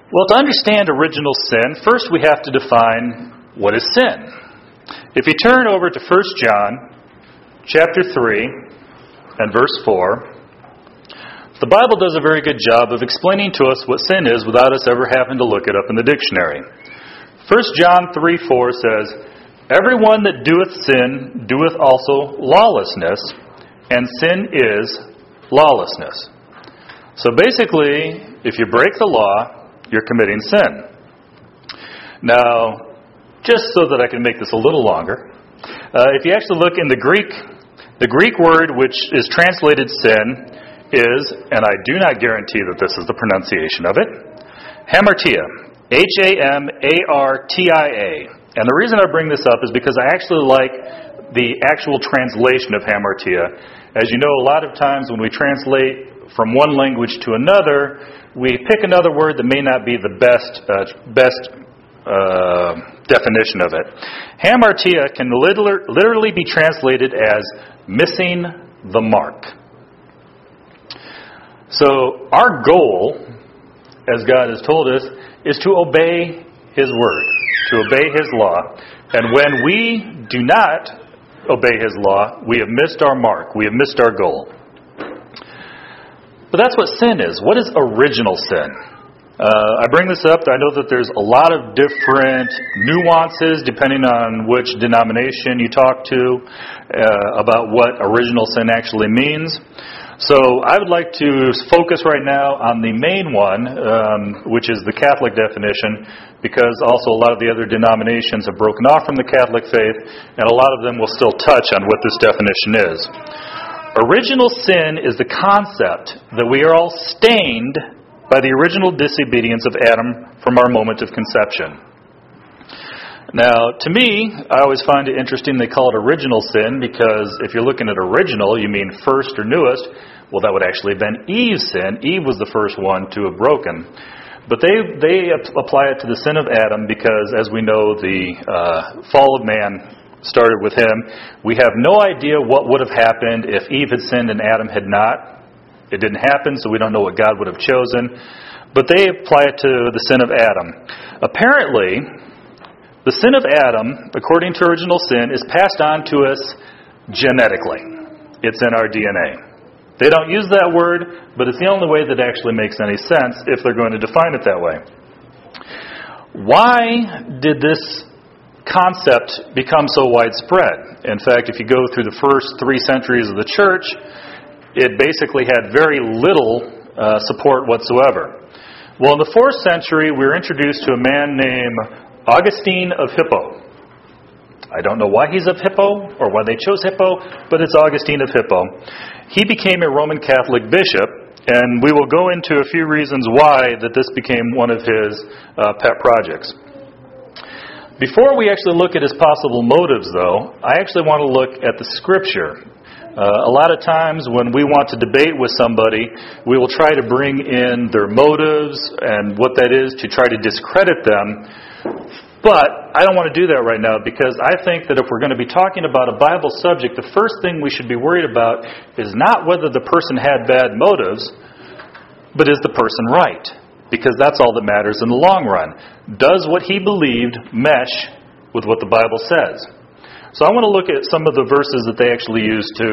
Well, to understand original sin, first we have to define what is sin. If you turn over to 1 John chapter 3 and verse 4, the Bible does a very good job of explaining to us what sin is without us ever having to look it up in the dictionary. 1 John 3:4 says, "Everyone that doeth sin doeth also lawlessness, and sin is lawlessness." So basically, if you break the law, you're committing sin. Now, just so that I can make this a little longer, if you actually look in the Greek word which is translated sin is, and I do not guarantee that this is the pronunciation of it, hamartia, Hamartia. And the reason I bring this up is because I actually like the actual translation of hamartia. As you know, a lot of times when we translate from one language to another, we pick another word that may not be the best definition of it. Hamartia can literally be translated as missing the mark. So our goal, as God has told us, is to obey His Word, to obey His law. And when we do not obey His law, we have missed our mark, we have missed our goal. But that's what sin is. What is original sin? I bring this up. I know that there's a lot of different nuances depending on which denomination you talk to about what original sin actually means. So I would like to focus right now on the main one, which is the Catholic definition, because also a lot of the other denominations have broken off from the Catholic faith, and a lot of them will still touch on what this definition is. Original sin is the concept that we are all stained by the original disobedience of Adam from our moment of conception. Now, to me, I always find it interesting they call it original sin, because if you're looking at original, you mean first or newest. Well, that would actually have been Eve's sin. Eve was the first one to have broken. But they apply it to the sin of Adam because, as we know, the fall of man started with him. We have no idea what would have happened if Eve had sinned and Adam had not. It didn't happen, so we don't know what God would have chosen. But they apply it to the sin of Adam. Apparently, the sin of Adam, according to original sin, is passed on to us genetically. It's in our DNA. They don't use that word, but it's the only way that actually makes any sense if they're going to define it that way. Why did this concept become so widespread? In fact, if you go through the first 3 centuries of the church, it basically had very little support whatsoever. Well, in the 4th century, we were introduced to a man named Augustine of Hippo. I don't know why he's of Hippo or why they chose Hippo, but it's Augustine of Hippo. He became a Roman Catholic bishop, and we will go into a few reasons why that this became one of his pet projects. Before we actually look at his possible motives, though, I actually want to look at the Scripture. A lot of times when we want to debate with somebody, we will try to bring in their motives and what that is to try to discredit them. But I don't want to do that right now, because I think that if we're going to be talking about a Bible subject, the first thing we should be worried about is not whether the person had bad motives, but is the person right? Because that's all that matters in the long run. Does what he believed mesh with what the Bible says? So I want to look at some of the verses that they actually use to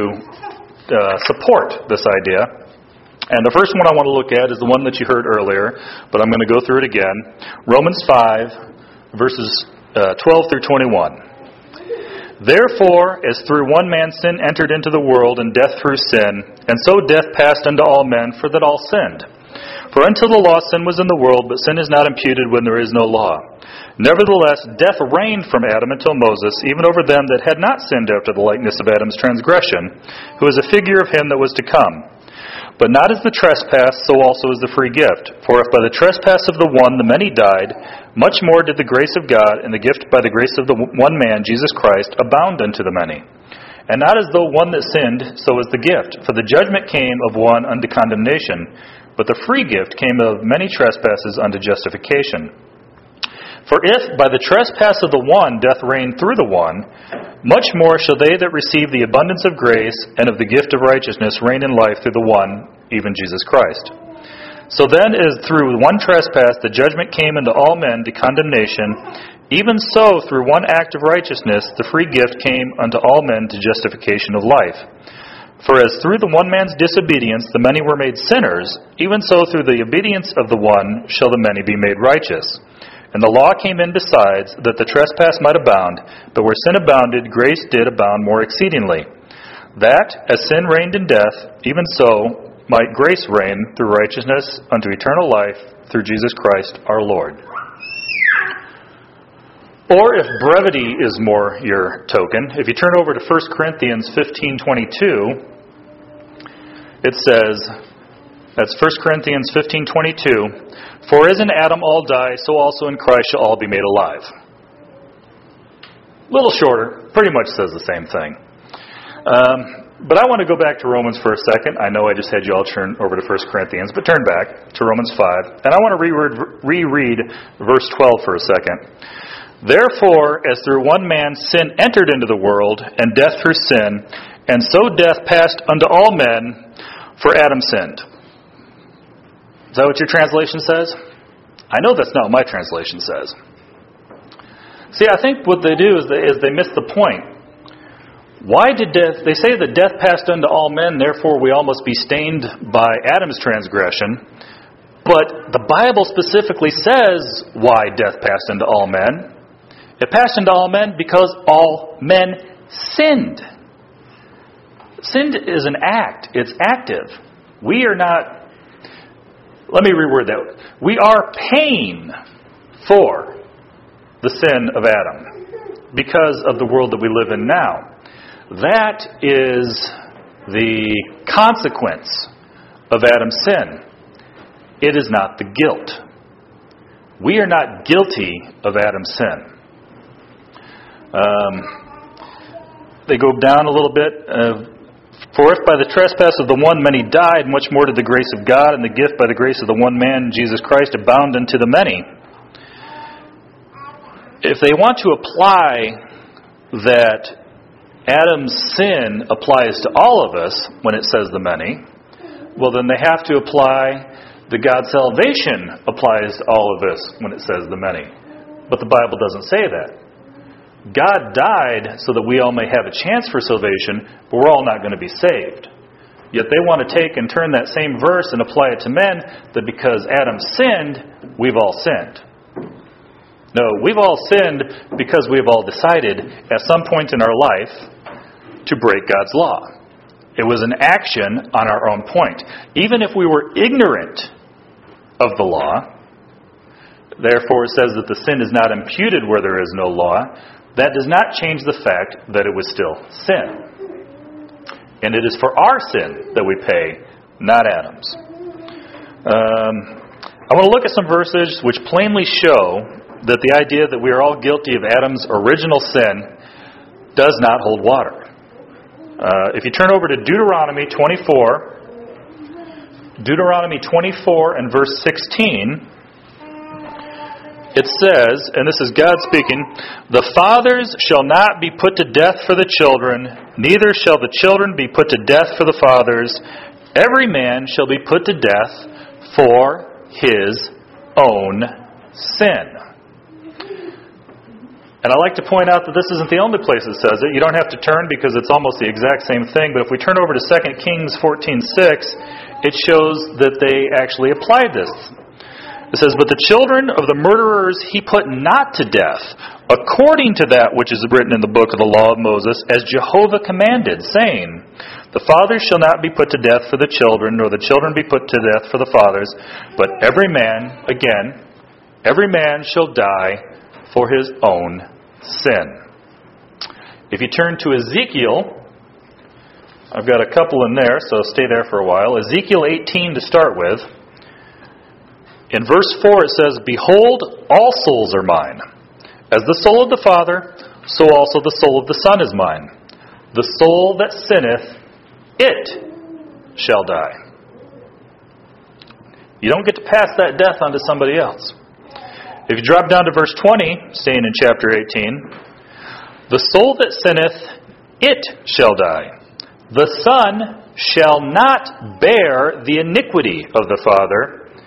support this idea. And the first one I want to look at is the one that you heard earlier, but I'm going to go through it again. Romans 5, verses 12 through 21. "Therefore, as through one man sin entered into the world, and death through sin, and so death passed unto all men, for that all sinned. For until the law sin was in the world, but sin is not imputed when there is no law. Nevertheless, death reigned from Adam until Moses, even over them that had not sinned after the likeness of Adam's transgression, who is a figure of him that was to come. But not as the trespass, so also is the free gift. For if by the trespass of the one the many died, much more did the grace of God and the gift by the grace of the one man, Jesus Christ, abound unto the many. And not as though one that sinned, so is the gift. For the judgment came of one unto condemnation, but the free gift came of many trespasses unto justification. For if by the trespass of the one death reigned through the one, much more shall they that receive the abundance of grace and of the gift of righteousness reign in life through the one, even Jesus Christ. So then, as through one trespass the judgment came into all men to condemnation, even so through one act of righteousness the free gift came unto all men to justification of life. For as through the one man's disobedience the many were made sinners, even so through the obedience of the one shall the many be made righteous. And the law came in besides, that the trespass might abound, but where sin abounded, grace did abound more exceedingly. That, as sin reigned in death, even so might grace reign through righteousness unto eternal life through Jesus Christ our Lord. Or if brevity is more your token, if you turn over to 1 Corinthians 15:22, it says, that's 1 Corinthians 15:22, for as in Adam all die, so also in Christ shall all be made alive. A little shorter, pretty much says the same thing. But I want to go back to Romans for a second. I know I just had you all turn over to 1 Corinthians, but turn back to Romans 5. And I want to reread verse 12 for a second. Therefore, as through one man sin entered into the world, and death through sin, and so death passed unto all men, for Adam sinned. Is that what your translation says? I know that's not what my translation says. See, I think what they do is they miss the point. Why did death... They say that death passed unto all men, therefore we all must be stained by Adam's transgression. But the Bible specifically says why death passed unto all men. It passed unto all men because all men sinned. Sin is an act. It's active. We are not... Let me reword that. We are paying for the sin of Adam because of the world that we live in now. That is the consequence of Adam's sin. It is not the guilt. We are not guilty of Adam's sin. They go down a little bit. For if by the trespass of the one many died, much more did the grace of God and the gift by the grace of the one man, Jesus Christ, abound unto the many. If they want to apply that Adam's sin applies to all of us when it says the many, well then they have to apply that God's salvation applies to all of us when it says the many. But the Bible doesn't say that. God died so that we all may have a chance for salvation, but we're all not going to be saved. Yet they want to take and turn that same verse and apply it to men, that because Adam sinned, we've all sinned. No, we've all sinned because we've all decided at some point in our life to break God's law. It was an action on our own point. Even if we were ignorant of the law, therefore it says that the sin is not imputed where there is no law, that does not change the fact that it was still sin. And it is for our sin that we pay, not Adam's. I want to look at some verses which plainly show that the idea that we are all guilty of Adam's original sin does not hold water. If you turn over to Deuteronomy 24, Deuteronomy 24 and verse 16, it says, and this is God speaking, the fathers shall not be put to death for the children, neither shall the children be put to death for the fathers. Every man shall be put to death for his own sin. And I like to point out that this isn't the only place it says it. You don't have to turn because it's almost the exact same thing. But if we turn over to 2 Kings 14:6, it shows that they actually applied this. It says, but the children of the murderers he put not to death, according to that which is written in the book of the law of Moses, as Jehovah commanded, saying, the fathers shall not be put to death for the children, nor the children be put to death for the fathers, but every man, again, every man shall die for his own sin. If you turn to Ezekiel, I've got a couple in there, so stay there for a while. Ezekiel 18 to start with. In verse 4 it says, behold, all souls are mine. As the soul of the Father, so also the soul of the Son is mine. The soul that sinneth, it shall die. You don't get to pass that death on to somebody else. If you drop down to verse 20, staying in chapter 18, the soul that sinneth, it shall die. The Son shall not bear the iniquity of the Father,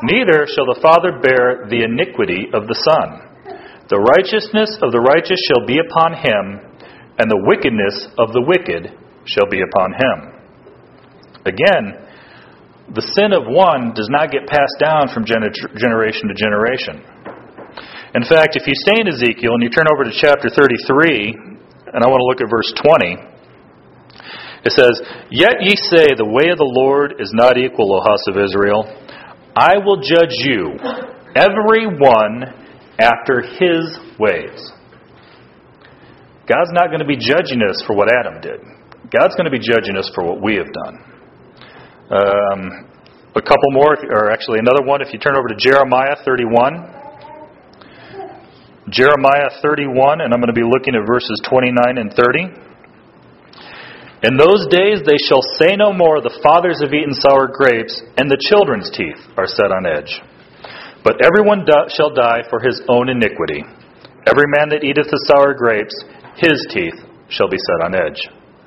neither shall the Father bear the iniquity of the Son. The righteousness of the righteous shall be upon him, and the wickedness of the wicked shall be upon him. Again, the sin of one does not get passed down from generation to generation. In fact, if you stay in Ezekiel and you turn over to chapter 33, and I want to look at verse 20, it says, Yet ye say, the way of the Lord is not equal, O house of Israel. I will judge you, every one after his ways. God's not going to be judging us for what Adam did. God's going to be judging us for what we have done. A couple more, or actually another one, if you turn over to Jeremiah 31. Jeremiah 31, and I'm going to be looking at verses 29 and 30. In those days they shall say no more, the fathers have eaten sour grapes, and the children's teeth are set on edge. But everyone shall die for his own iniquity. Every man that eateth the sour grapes, his teeth shall be set on edge.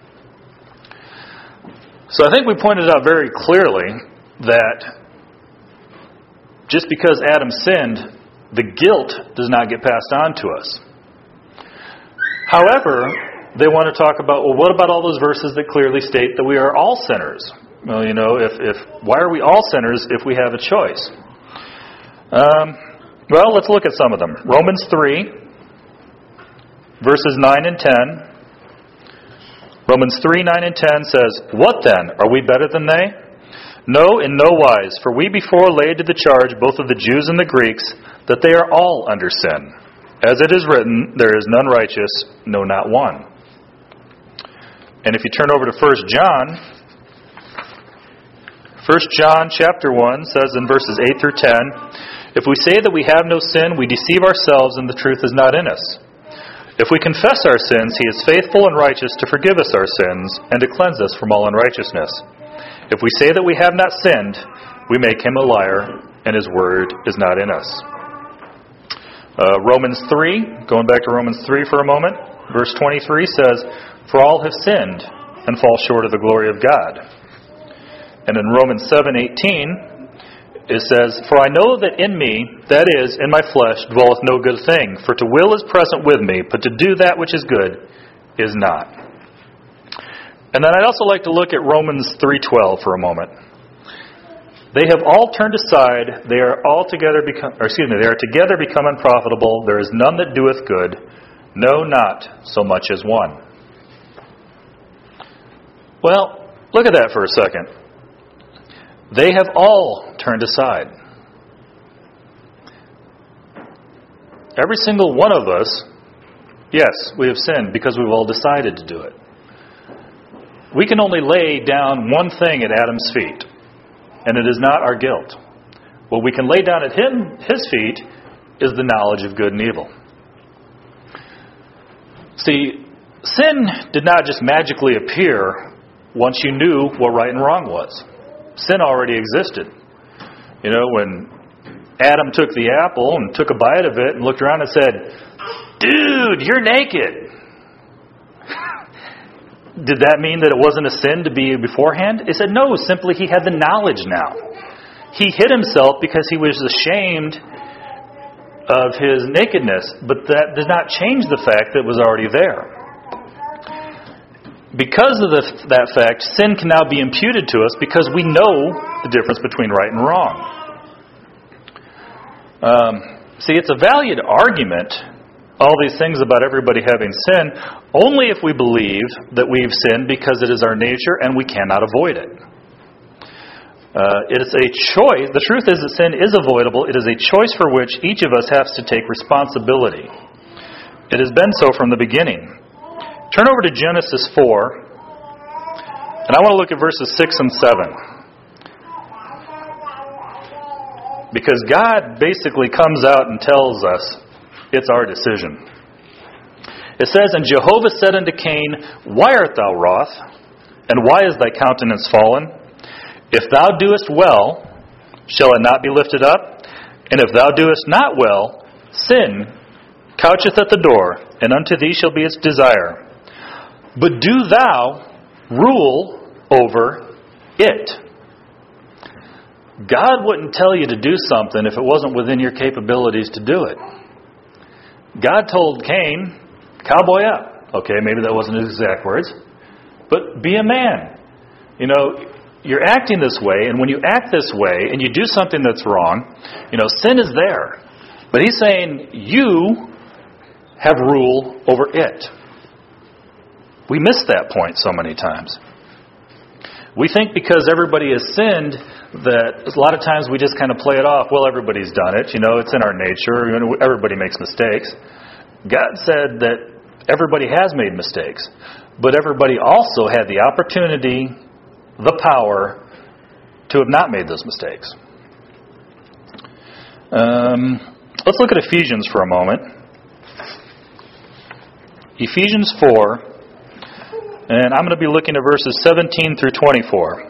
So I think we pointed out very clearly that just because Adam sinned, the guilt does not get passed on to us. However, they want to talk about, well, what about all those verses that clearly state that we are all sinners? Well, why are we all sinners if we have a choice? Well, let's look at some of them. Romans 3, verses 9 and 10. Romans 3, 9 and 10 says, What then? Are we better than they? No, in no wise. For we before laid to the charge both of the Jews and the Greeks, that they are all under sin. As it is written, there is none righteous, no, not one. And if you turn over to 1 John, 1 John chapter 1 says in verses 8 through 10, If we say that we have no sin, we deceive ourselves and the truth is not in us. If we confess our sins, He is faithful and righteous to forgive us our sins and to cleanse us from all unrighteousness. If we say that we have not sinned, we make Him a liar and His word is not in us. Romans 3, going back to Romans 3 for a moment, verse 23 says, For all have sinned and fall short of the glory of God. And in Romans 7:18, it says, For I know that in me, that is, in my flesh, dwelleth no good thing. For to will is present with me, but to do that which is good is not. And then I'd also like to look at Romans 3:12 for a moment. They have all turned aside, they are together become unprofitable. There is none that doeth good, no, not so much as one. Well, look at that for a second. They have all turned aside. Every single one of us, yes, we have sinned because we've all decided to do it. We can only lay down one thing at Adam's feet, and it is not our guilt. What we can lay down at his feet is the knowledge of good and evil. See, sin did not just magically appear once you knew what right and wrong was. Sin already existed. You know, when Adam took the apple and took a bite of it and looked around and said, Dude, you're naked. Did that mean that it wasn't a sin to be beforehand? It said no, simply he had the knowledge now. He hid himself because he was ashamed of his nakedness, but that did not change the fact that it was already there. Because of that fact, sin can now be imputed to us because we know the difference between right and wrong. See, it's a valued argument, all these things about everybody having sin, only if we believe that we've sinned because it is our nature and we cannot avoid it. It is a choice. The truth is that sin is avoidable. It is a choice for which each of us has to take responsibility. It has been so from the beginning. Turn over to Genesis 4, and I want to look at verses 6 and 7. Because God basically comes out and tells us it's our decision. It says, And Jehovah said unto Cain, Why art thou wroth? And why is thy countenance fallen? If thou doest well, shall it not be lifted up? And if thou doest not well, sin coucheth at the door, and unto thee shall be its desire. But do thou rule over it. God wouldn't tell you to do something if it wasn't within your capabilities to do it. God told Cain, cowboy up. Okay, maybe that wasn't his exact words. But be a man. You're acting this way, and when you act this way and you do something that's wrong, sin is there. But he's saying you have rule over it. We miss that point so many times. We think because everybody has sinned that a lot of times we just kind of play it off. Well, everybody's done it. It's in our nature. Everybody makes mistakes. God said that everybody has made mistakes. But everybody also had the opportunity, the power, to have not made those mistakes. Let's look at Ephesians for a moment. Ephesians 4. And I'm going to be looking at verses 17 through 24.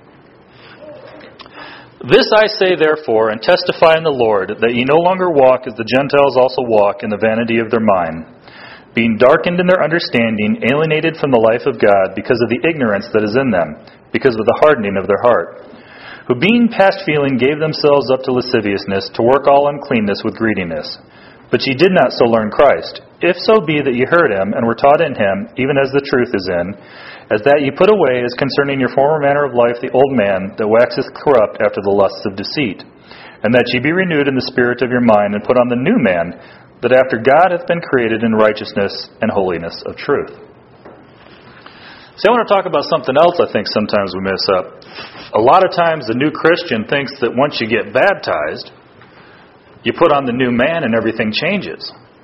This I say therefore, and testify in the Lord, that ye no longer walk as the Gentiles also walk in the vanity of their mind, being darkened in their understanding, alienated from the life of God, because of the ignorance that is in them, because of the hardening of their heart, who being past feeling gave themselves up to lasciviousness, to work all uncleanness with greediness. But ye did not so learn Christ, if so be that ye heard him, and were taught in him, even as the truth is in, as that ye put away as concerning your former manner of life the old man, that waxeth corrupt after the lusts of deceit, and that ye be renewed in the spirit of your mind, and put on the new man, that after God hath been created in righteousness and holiness of truth. See, I want to talk about something else I think sometimes we miss up. A lot of times the new Christian thinks that once you get baptized, you put on the new man and everything changes.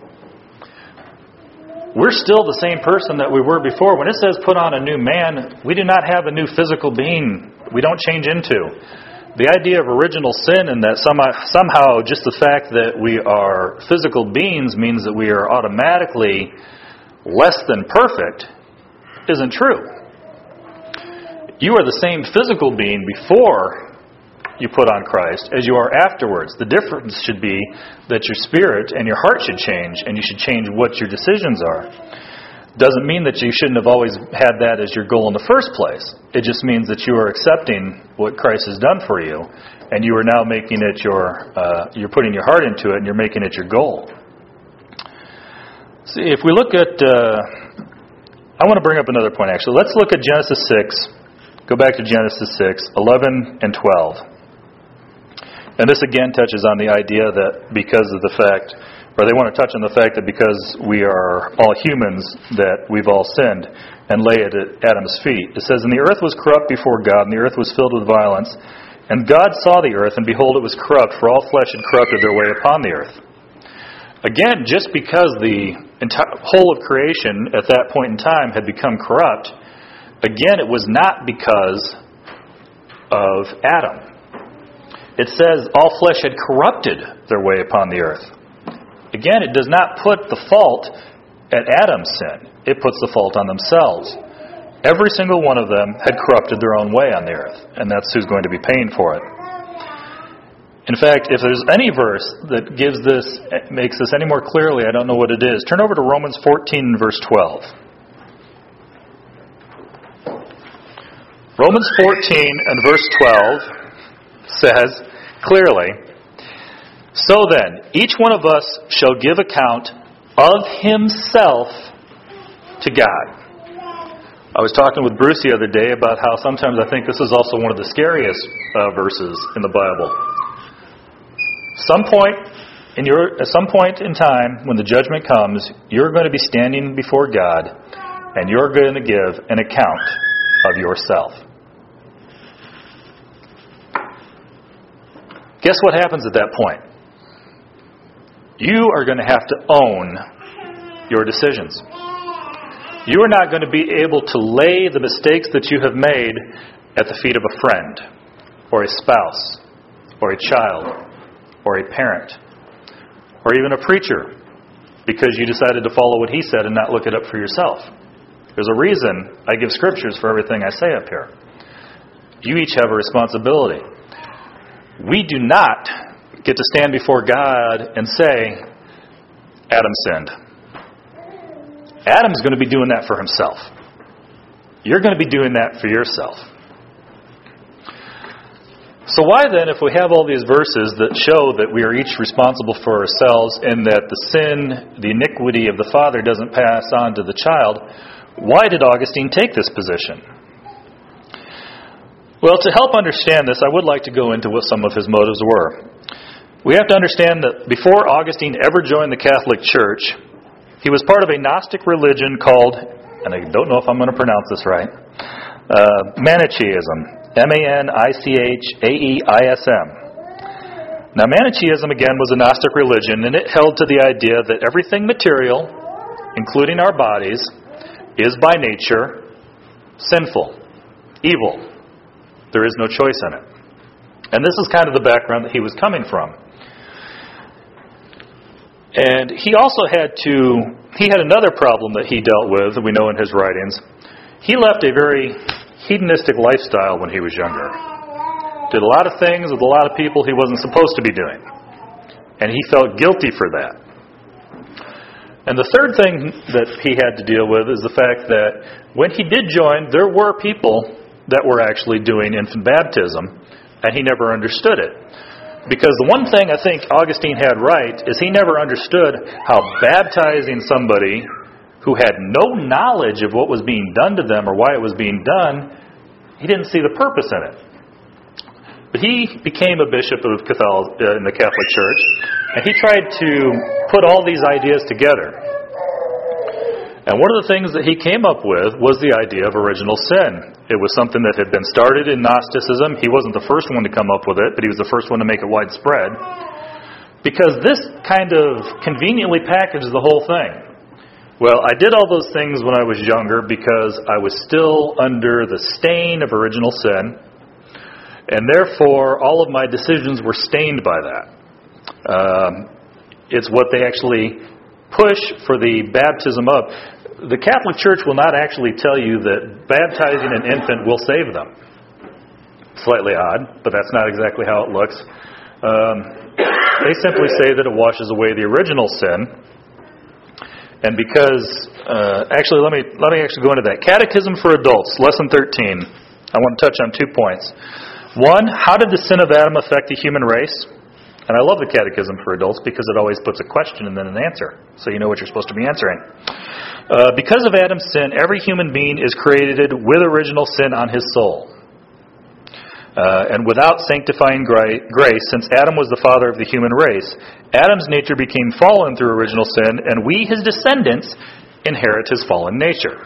We're still the same person that we were before. When it says put on a new man, we do not have a new physical being we don't change into. The idea of original sin and that somehow just the fact that we are physical beings means that we are automatically less than perfect isn't true. You are the same physical being before you put on Christ as you are afterwards. The difference should be that your spirit and your heart should change, and you should change what your decisions are. Doesn't mean that you shouldn't have always had that as your goal in the first place. It just means that you are accepting what Christ has done for you, and you are now making it you're putting your heart into it, and you're making it your goal. See, if we look at, I want to bring up another point actually. Let's look at Genesis 6. Go back to Genesis 6, 11 and 12. And this again touches on the idea that because of the fact, or they want to touch on the fact that because we are all humans, that we've all sinned, and lay it at Adam's feet. It says, and the earth was corrupt before God, and the earth was filled with violence. And God saw the earth, and behold, it was corrupt, for all flesh had corrupted their way upon the earth. Again, just because the whole of creation at that point in time had become corrupt, again, it was not because of Adam. It says all flesh had corrupted their way upon the earth. Again, it does not put the fault at Adam's sin. It puts the fault on themselves. Every single one of them had corrupted their own way on the earth, and that's who's going to be paying for it. In fact, if there's any verse that makes this any more clearly, I don't know what it is. Turn over to Romans 14, verse 12. Romans 14 and verse 12 says clearly, so then, each one of us shall give account of himself to God. I was talking with Bruce the other day about how sometimes I think this is also one of the scariest verses in the Bible. At some point in time, when the judgment comes, you're going to be standing before God, and you're going to give an account of yourself. Guess what happens at that point? You are going to have to own your decisions. You are not going to be able to lay the mistakes that you have made at the feet of a friend, or a spouse, or a child, or a parent, or even a preacher, because you decided to follow what he said and not look it up for yourself. There's a reason I give scriptures for everything I say up here. You each have a responsibility. We do not get to stand before God and say, Adam sinned. Adam's going to be doing that for himself. You're going to be doing that for yourself. So why then, if we have all these verses that show that we are each responsible for ourselves and that the sin, the iniquity of the father doesn't pass on to the child, why did Augustine take this position? Well, to help understand this, I would like to go into what some of his motives were. We have to understand that before Augustine ever joined the Catholic Church, he was part of a Gnostic religion called, and I don't know if I'm going to pronounce this right, Manichaeism. Manichaeism. Now, Manichaeism, again, was a Gnostic religion, and it held to the idea that everything material, including our bodies, is by nature sinful, evil. There is no choice in it. And this is kind of the background that he was coming from. And he also had another problem that he dealt with, that we know in his writings. He left a very hedonistic lifestyle when he was younger. Did a lot of things with a lot of people he wasn't supposed to be doing. And he felt guilty for that. And the third thing that he had to deal with is the fact that when he did join, there were people that were actually doing infant baptism, and he never understood it. Because the one thing I think Augustine had right is he never understood how baptizing somebody who had no knowledge of what was being done to them or why it was being done, he didn't see the purpose in it. But he became a bishop of in the Catholic Church, and he tried to put all these ideas together. And one of the things that he came up with was the idea of original sin. It was something that had been started in Gnosticism. He wasn't the first one to come up with it, but he was the first one to make it widespread. Because this kind of conveniently packages the whole thing. Well, I did all those things when I was younger because I was still under the stain of original sin, and therefore all of my decisions were stained by that. It's what they actually push for the baptism of. The Catholic Church will not actually tell you that baptizing an infant will save them. Slightly odd, but that's not exactly how it looks. They simply say that it washes away the original sin. And because, actually, let me actually go into that. Catechism for Adults, Lesson 13. I want to touch on 2 points. One, how did the sin of Adam affect the human race? And I love the Catechism for Adults because it always puts a question and then an answer, so you know what you're supposed to be answering. Because of Adam's sin, every human being is created with original sin on his soul. And without sanctifying grace, since Adam was the father of the human race, Adam's nature became fallen through original sin, and we, his descendants, inherit his fallen nature.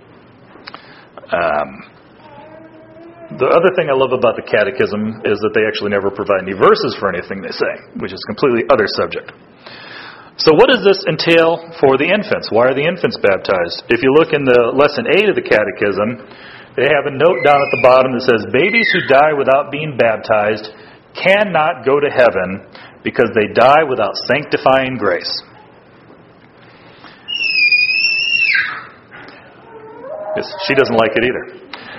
The other thing I love about the Catechism is that they actually never provide any verses for anything they say, which is a completely other subject. So what does this entail for the infants? Why are the infants baptized? If you look in the Lesson 8 of the Catechism, they have a note down at the bottom that says, babies who die without being baptized cannot go to heaven because they die without sanctifying grace. Yes, she doesn't like it either.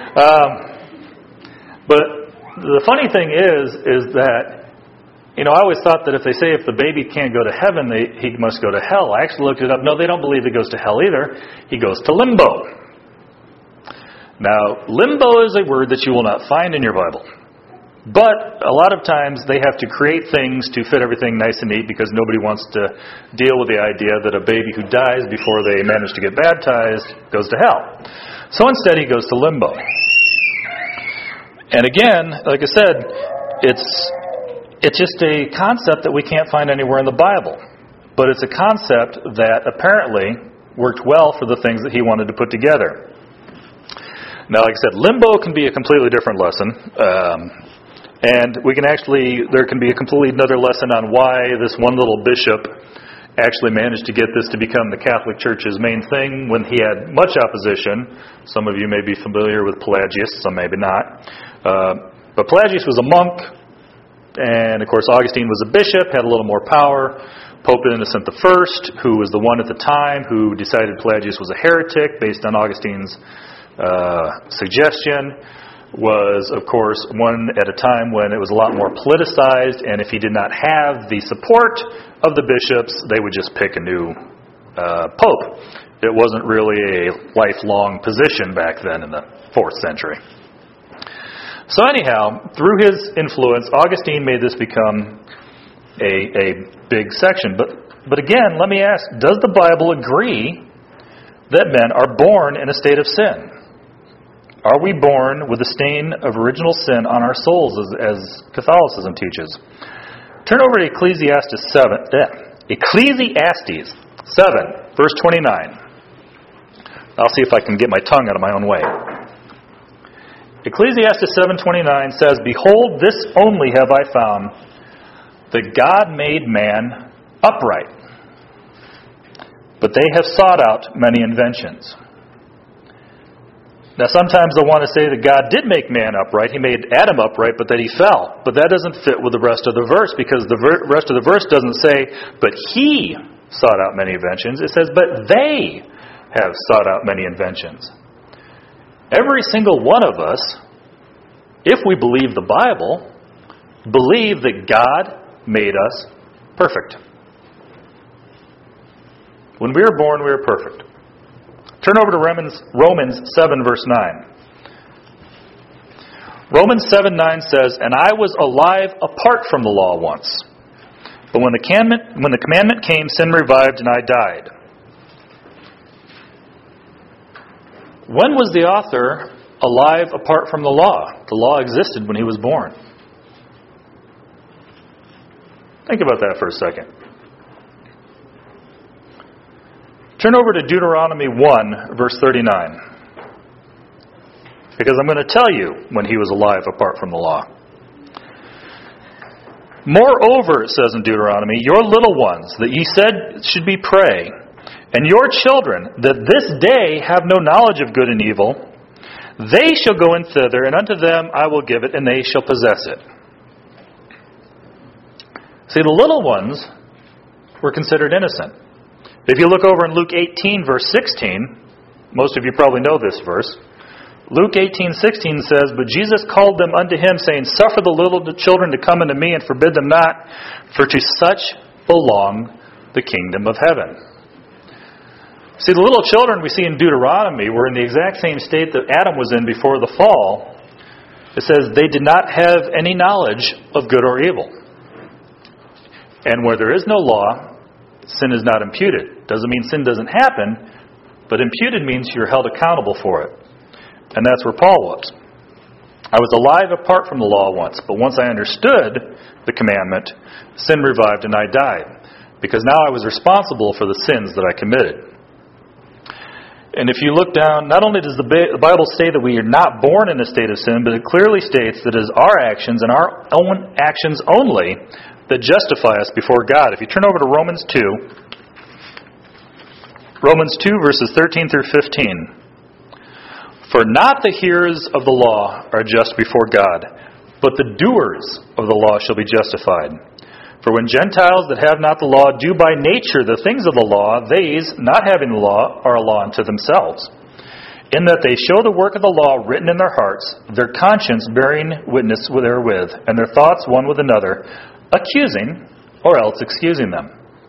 But the funny thing is that, I always thought that if they say if the baby can't go to heaven, he must go to hell. I actually looked it up. No, they don't believe he goes to hell either. He goes to limbo. Now, limbo is a word that you will not find in your Bible. But a lot of times they have to create things to fit everything nice and neat because nobody wants to deal with the idea that a baby who dies before they manage to get baptized goes to hell. So instead he goes to limbo. And again, like I said, it's just a concept that we can't find anywhere in the Bible. But it's a concept that apparently worked well for the things that he wanted to put together. Now, like I said, limbo can be a completely different lesson. And there can be a completely another lesson on why this one little bishop actually managed to get this to become the Catholic Church's main thing when he had much opposition. Some of you may be familiar with Pelagius, some maybe not. But Pelagius was a monk, and of course Augustine was a bishop, had a little more power. Pope Innocent I, who was the one at the time who decided Pelagius was a heretic based on Augustine's suggestion, was, of course, one at a time when it was a lot more politicized, and if he did not have the support of the bishops, they would just pick a new pope. It wasn't really a lifelong position back then in the 4th century. So anyhow, through his influence, Augustine made this become a big section. But again, let me ask, does the Bible agree that men are born in a state of sin? Are we born with the stain of original sin on our souls, as Catholicism teaches? Turn over to Ecclesiastes 7, verse 29. I'll see if I can get my tongue out of my own way. Ecclesiastes 7:29 says, "Behold, this only have I found, that God made man upright, but they have sought out many inventions." Now sometimes they'll want to say that God did make man upright. He made Adam upright, but that he fell. But that doesn't fit with the rest of the verse, because the rest of the verse doesn't say, "But he sought out many inventions." It says, "But they have sought out many inventions." Every single one of us, if we believe the Bible, believe that God made us perfect. When we were born, we were perfect. Turn over to Romans 7, verse 9. Romans 7:9 says, "And I was alive apart from the law once. But when the commandment came, sin revived and I died." When was the author alive apart from the law? The law existed when he was born. Think about that for a second. Turn over to Deuteronomy 1, verse 39. Because I'm going to tell you when he was alive apart from the law. "Moreover," it says in Deuteronomy, "your little ones that ye said should be pray, and your children that this day have no knowledge of good and evil, they shall go in thither, and unto them I will give it, and they shall possess it." See, the little ones were considered innocent. If you look over in Luke 18, verse 16, most of you probably know this verse. Luke 18:16 says, "But Jesus called them unto him, saying, Suffer the little children to come unto me, and forbid them not, for to such belong the kingdom of heaven." See, the little children we see in Deuteronomy were in the exact same state that Adam was in before the fall. It says they did not have any knowledge of good or evil. And where there is no law, sin is not imputed. Doesn't mean sin doesn't happen, but imputed means you're held accountable for it. And that's where Paul was. "I was alive apart from the law once, but once I understood the commandment, sin revived and I died, because now I was responsible for the sins that I committed." And if you look down, not only does the Bible say that we are not born in a state of sin, but it clearly states that it is our actions and our own actions only that justify us before God. If you turn over to Romans 2, verses 13 through 15. "For not the hearers of the law are just before God, but the doers of the law shall be justified. For when Gentiles that have not the law do by nature the things of the law, these, not having the law, are a law unto themselves, in that they show the work of the law written in their hearts, their conscience bearing witness therewith, and their thoughts one with another, accusing or else excusing them."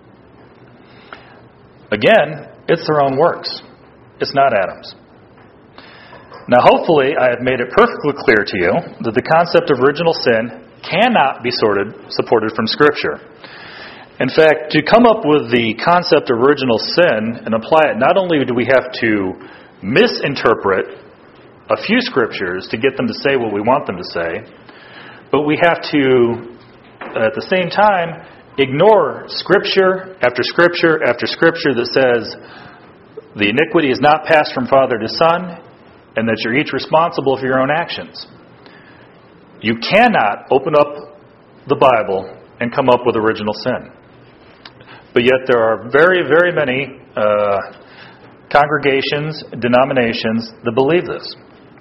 Again, it's their own works. It's not Adam's. Now hopefully I have made it perfectly clear to you that the concept of original sin cannot be supported from Scripture. In fact, to come up with the concept of original sin and apply it, not only do we have to misinterpret a few Scriptures to get them to say what we want them to say, but we have to, at the same time, ignore Scripture after Scripture after Scripture that says the iniquity is not passed from father to son, and that you're each responsible for your own actions. You cannot open up the Bible and come up with original sin. But yet there are very, very many congregations, denominations that believe this.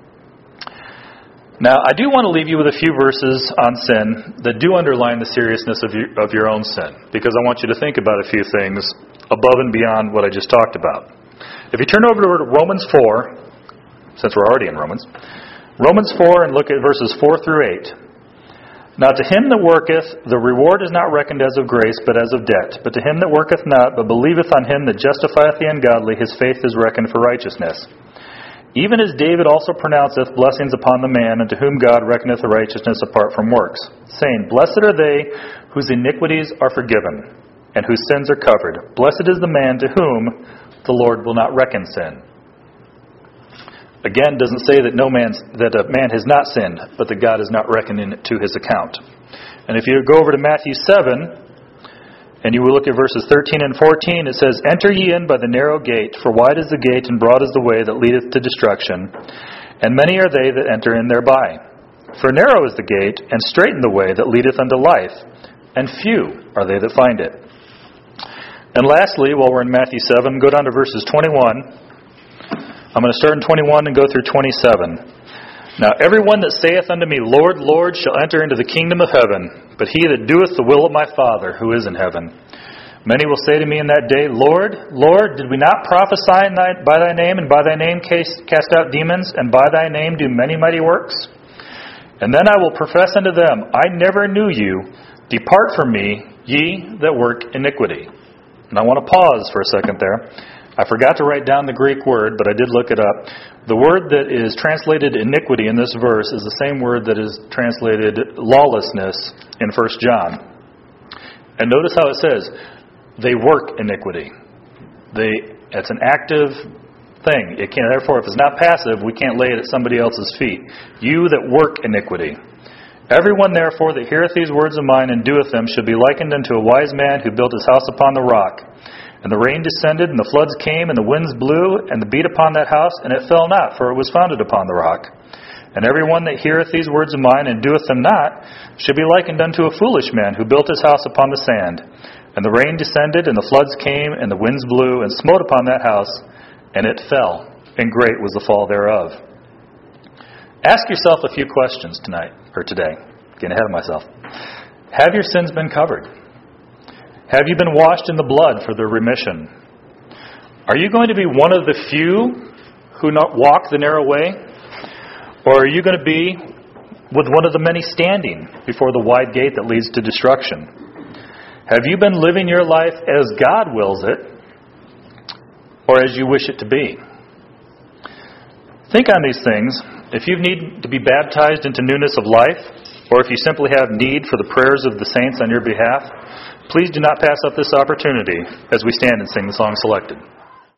Now, I do want to leave you with a few verses on sin that do underline the seriousness of your own sin, because I want you to think about a few things above and beyond what I just talked about. If you turn over to Romans 4, since we're already in Romans 4, and look at verses 4 through 8. "Now to him that worketh, the reward is not reckoned as of grace, but as of debt. But to him that worketh not, but believeth on him that justifieth the ungodly, his faith is reckoned for righteousness. Even as David also pronounceth blessings upon the man unto whom God reckoneth the righteousness apart from works, saying, Blessed are they whose iniquities are forgiven, and whose sins are covered. Blessed is the man to whom the Lord will not reckon sin. Again, doesn't say that a man has not sinned, but that God is not reckoning it to his account. And if you go over to Matthew 7, and you will look at verses 13 and 14, it says, Enter ye in by the narrow gate, for wide is the gate, and broad is the way that leadeth to destruction, and many are they that enter in thereby. For narrow is the gate, and straiten the way that leadeth unto life, and few are they that find it. And lastly, while we're in Matthew 7, go down to verses 21. I'm going to start in 21 and go through 27. Now everyone that saith unto me, Lord, Lord, shall enter into the kingdom of heaven, but he that doeth the will of my Father who is in heaven. Many will say to me in that day, Lord, Lord, did we not prophesy by thy name, and by thy name cast out demons, and by thy name do many mighty works? And then I will profess unto them, I never knew you. Depart from me, ye that work iniquity. And I want to pause for a second there. I forgot to write down the Greek word, but I did look it up. The word that is translated iniquity in this verse is the same word that is translated lawlessness in 1 John. And notice how it says, they work iniquity. It's an active thing. Therefore, if it's not passive, we can't lay it at somebody else's feet. You that work iniquity. Everyone, therefore, that heareth these words of mine and doeth them should be likened unto a wise man who built his house upon the rock. And the rain descended, and the floods came, and the winds blew, and beat upon that house, and it fell not, for it was founded upon the rock. And every one that heareth these words of mine, and doeth them not, should be likened unto a foolish man, who built his house upon the sand. And the rain descended, and the floods came, and the winds blew, and smote upon that house, and it fell, and great was the fall thereof. Ask yourself a few questions today. Getting ahead of myself. Have your sins been covered? Have you been washed in the blood for their remission? Are you going to be one of the few who not walk the narrow way? Or are you going to be with one of the many standing before the wide gate that leads to destruction? Have you been living your life as God wills it, or as you wish it to be? Think on these things. If you need to be baptized into newness of life, or if you simply have need for the prayers of the saints on your behalf, please do not pass up this opportunity as we stand and sing the song selected.